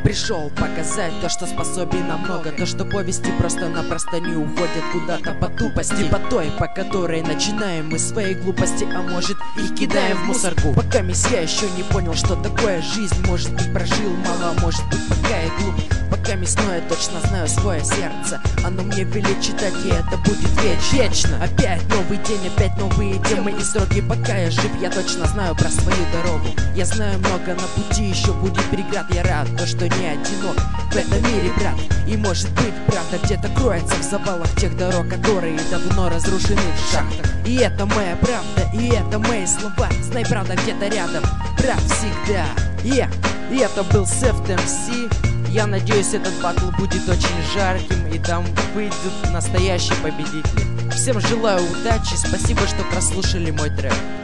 пришел показать то, что способен на много. То, что повести просто-напросто не уходят куда-то по тупости, по той, по которой начинаем мы свои глупости, а может их кидаем в мусорку. Пока я еще не понял, что такое жизнь. Может быть, прожил мало, может быть, пока я глуп. Пока но я точно знаю свое сердце. Оно мне велит читать, и это будет вечно. Опять новый день, опять новые темы и сроки. Пока я жив, я точно знаю про свою дорогу. Я знаю много на пути, еще будет преград. Я рад, то, что не одинок в этом мире, брат. И может быть, правда где-то кроется в завалах тех дорог, которые давно разрушены в шахтах. И это моя правда, и это мои слова. Знай, правда где-то рядом, брат, всегда. И это был Seft MC. Я надеюсь, этот батл будет очень жарким, и там выйдут настоящие победители. Всем желаю удачи, спасибо, что прослушали мой трек.